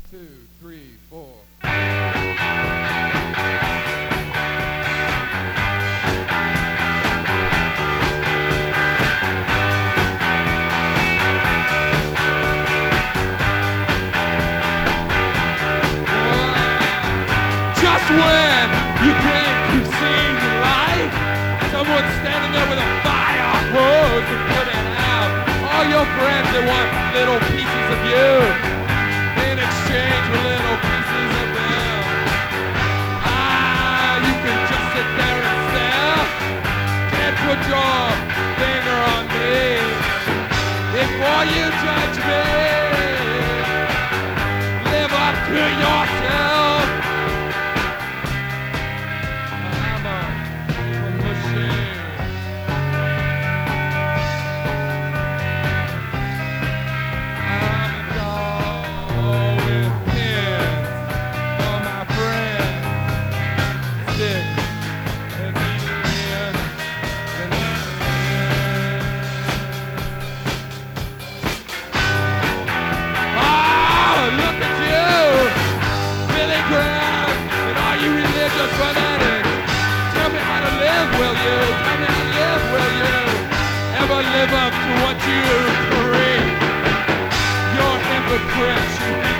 2, 3, 4. Just when you think you've seen the light, someone's standing there with a fire hose to put it out. All your friends, they want little pieces of you in exchange for little pieces of them. You can just sit there and stare. Can't put your finger on me before you judge me. Live up to yourself. I'm a machine. I'm a dog with pins for my friends. Stick and needle in and look at you, Billy Graham, and are you religious fanatic? Tell me how to live, will you? Tell me how to live, will you? Ever live up to what you preach? You're hypocrites, you